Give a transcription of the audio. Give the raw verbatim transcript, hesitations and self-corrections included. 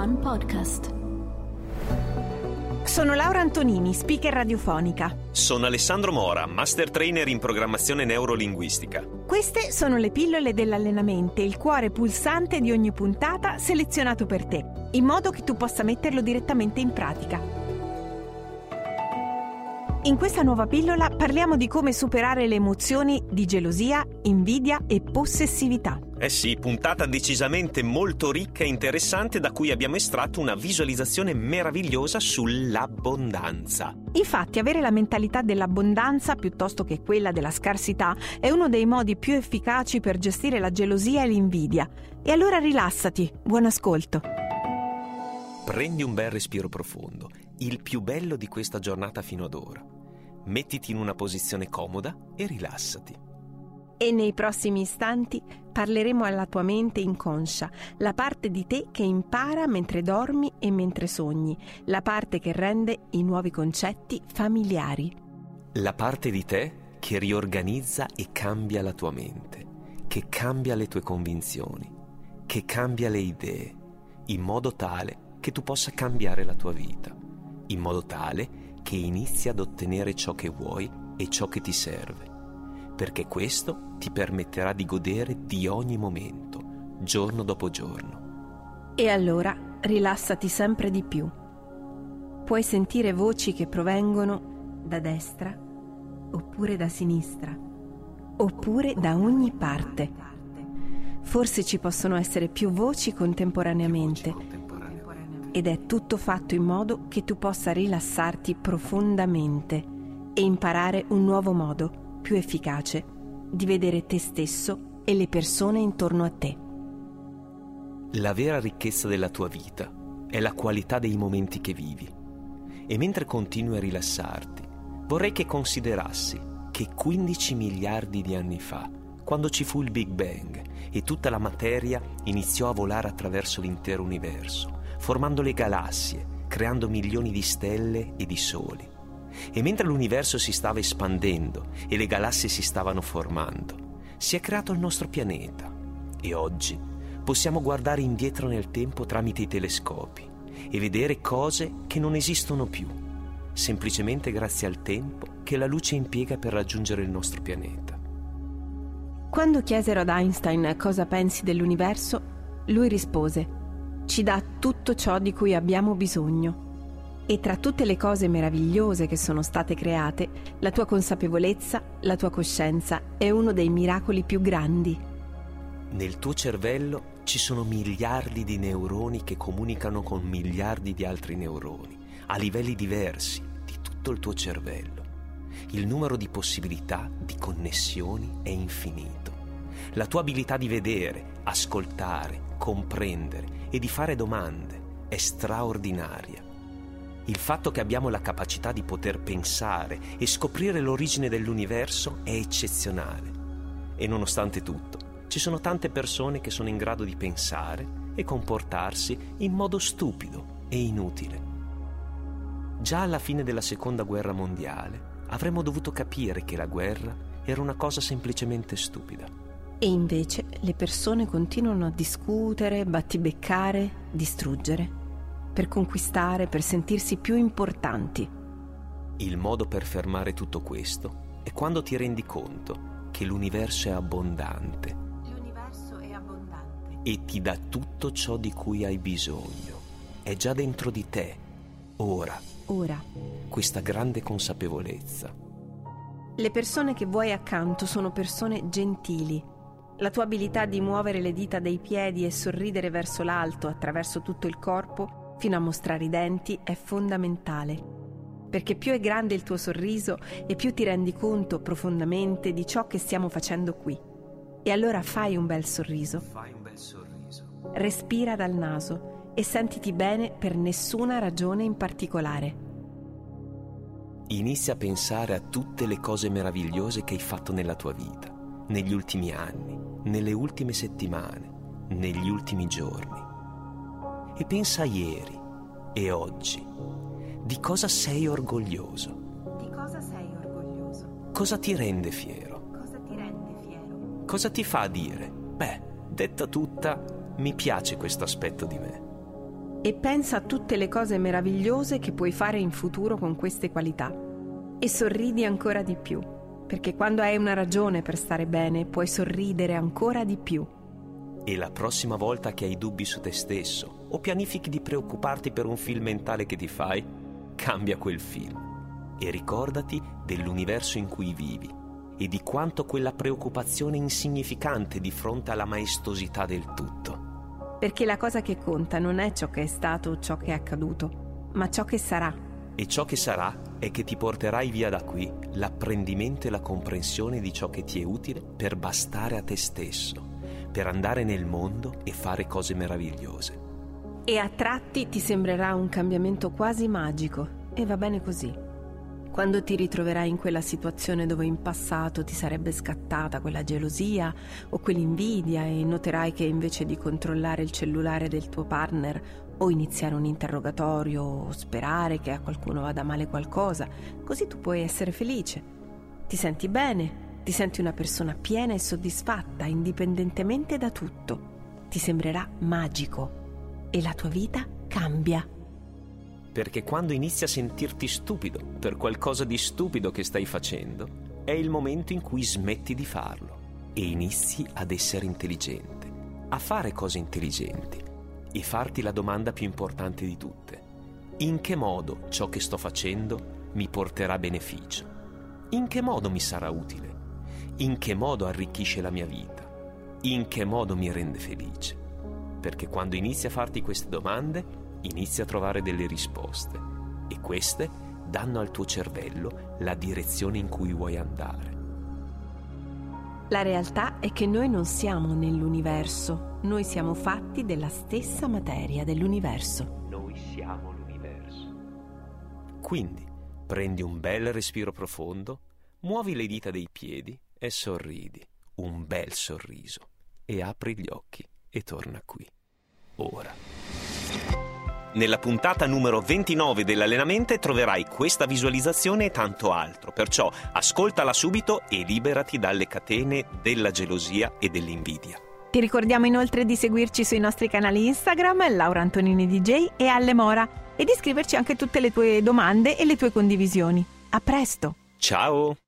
One Podcast. Sono Laura Antonini, speaker radiofonica. Sono Alessandro Mora, master trainer in programmazione neurolinguistica. Queste sono le pillole dell'allenamento, il cuore pulsante di ogni puntata selezionato per te, in modo che tu possa metterlo direttamente in pratica. In questa nuova pillola parliamo di come superare le emozioni di gelosia, invidia e possessività. Eh sì, puntata decisamente molto ricca e interessante da cui abbiamo estratto una visualizzazione meravigliosa sull'abbondanza. Infatti, avere la mentalità dell'abbondanza piuttosto che quella della scarsità è uno dei modi più efficaci per gestire la gelosia e l'invidia. E allora rilassati, buon ascolto. Prendi un bel respiro profondo, il più bello di questa giornata fino ad ora. Mettiti in una posizione comoda e rilassati. E nei prossimi istanti parleremo alla tua mente inconscia, la parte di te che impara mentre dormi e mentre sogni, la parte che rende i nuovi concetti familiari. La parte di te che riorganizza e cambia la tua mente, che cambia le tue convinzioni, che cambia le idee, in modo tale che tu possa cambiare la tua vita, in modo tale che inizi ad ottenere ciò che vuoi e ciò che ti serve, perché questo ti permetterà di godere di ogni momento, giorno dopo giorno. E allora rilassati sempre di più. Puoi sentire voci che provengono da destra, oppure da sinistra, oppure da ogni parte. Forse ci possono essere più voci contemporaneamente. Ed è tutto fatto in modo che tu possa rilassarti profondamente e imparare un nuovo modo, più efficace, di vedere te stesso e le persone intorno a te. La vera ricchezza della tua vita è la qualità dei momenti che vivi. E mentre continui a rilassarti, vorrei che considerassi che quindici miliardi di anni fa, quando ci fu il Big Bang e tutta la materia iniziò a volare attraverso l'intero universo, formando le galassie, creando milioni di stelle e di soli. E mentre l'universo si stava espandendo e le galassie si stavano formando, si è creato il nostro pianeta. E oggi possiamo guardare indietro nel tempo tramite i telescopi e vedere cose che non esistono più, semplicemente grazie al tempo che la luce impiega per raggiungere il nostro pianeta. Quando chiesero ad Einstein cosa pensi dell'universo, lui rispose: ci dà tutto ciò di cui abbiamo bisogno. E tra tutte le cose meravigliose che sono state create, la tua consapevolezza, la tua coscienza è uno dei miracoli più grandi. Nel tuo cervello ci sono miliardi di neuroni che comunicano con miliardi di altri neuroni, a livelli diversi di tutto il tuo cervello. Il numero di possibilità di connessioni è infinito. La tua abilità di vedere, ascoltare, comprendere e di fare domande è straordinaria. Il fatto che abbiamo la capacità di poter pensare e scoprire l'origine dell'universo è eccezionale. E nonostante tutto, ci sono tante persone che sono in grado di pensare e comportarsi in modo stupido e inutile. Già alla fine della Seconda Guerra Mondiale avremmo dovuto capire che la guerra era una cosa semplicemente stupida. E invece le persone continuano a discutere, battibeccare, distruggere, per conquistare, per sentirsi più importanti. Il modo per fermare tutto questo è quando ti rendi conto che l'universo è abbondante. L'universo è abbondante. E ti dà tutto ciò di cui hai bisogno. È già dentro di te, ora. Ora. Questa grande consapevolezza. Le persone che vuoi accanto sono persone gentili. La tua abilità di muovere le dita dei piedi e sorridere verso l'alto attraverso tutto il corpo fino a mostrare i denti è fondamentale, perché più è grande il tuo sorriso e più ti rendi conto profondamente di ciò che stiamo facendo qui. E allora fai un bel sorriso. Fai un bel sorriso. Respira dal naso e sentiti bene per nessuna ragione in particolare. Inizia a pensare a tutte le cose meravigliose che hai fatto nella tua vita, negli ultimi anni, nelle ultime settimane, negli ultimi giorni. E pensa a ieri e oggi. Di cosa sei orgoglioso? Di cosa sei orgoglioso? Cosa ti rende fiero? Cosa ti rende fiero? Cosa ti fa dire: beh, detta tutta, mi piace questo aspetto di me? e pensa a tutte le cose meravigliose che puoi fare in futuro con queste qualità. E sorridi ancora di più, perché quando hai una ragione per stare bene puoi sorridere ancora di più. E la prossima volta che hai dubbi su te stesso o pianifichi di preoccuparti per un film mentale che ti fai, cambia quel film e ricordati dell'universo in cui vivi e di quanto quella preoccupazione è insignificante di fronte alla maestosità del tutto. Perché la cosa che conta non è ciò che è stato o ciò che è accaduto, ma ciò che sarà. E ciò che sarà è che ti porterai via da qui l'apprendimento e la comprensione di ciò che ti è utile per bastare a te stesso, per andare nel mondo e fare cose meravigliose. E a tratti ti sembrerà un cambiamento quasi magico, e va bene così. Quando ti ritroverai in quella situazione dove in passato ti sarebbe scattata quella gelosia o quell'invidia e noterai che invece di controllare il cellulare del tuo partner o iniziare un interrogatorio o sperare che a qualcuno vada male qualcosa, così tu puoi essere felice. Ti senti bene. Ti senti una persona piena e soddisfatta, indipendentemente da tutto. Ti sembrerà magico e la tua vita cambia. Perché quando inizi a sentirti stupido per qualcosa di stupido che stai facendo, è il momento in cui smetti di farlo e inizi ad essere intelligente, a fare cose intelligenti e farti la domanda più importante di tutte. In che modo ciò che sto facendo mi porterà beneficio? In che modo mi sarà utile? In che modo arricchisce la mia vita? In che modo mi rende felice? Perché quando inizi a farti queste domande, inizi a trovare delle risposte e queste danno al tuo cervello la direzione in cui vuoi andare. La realtà è che noi non siamo nell'universo, noi siamo fatti della stessa materia dell'universo. Noi siamo l'universo. Quindi prendi un bel respiro profondo, muovi le dita dei piedi e sorridi, un bel sorriso, e apri gli occhi e torna qui, ora. Nella puntata numero ventinove dell'Allenamente troverai questa visualizzazione e tanto altro, perciò ascoltala subito e liberati dalle catene della gelosia e dell'invidia. Ti ricordiamo inoltre di seguirci sui nostri canali Instagram, Laura Antonini D J e Alle Mora, e di scriverci anche tutte le tue domande e le tue condivisioni. A presto! Ciao!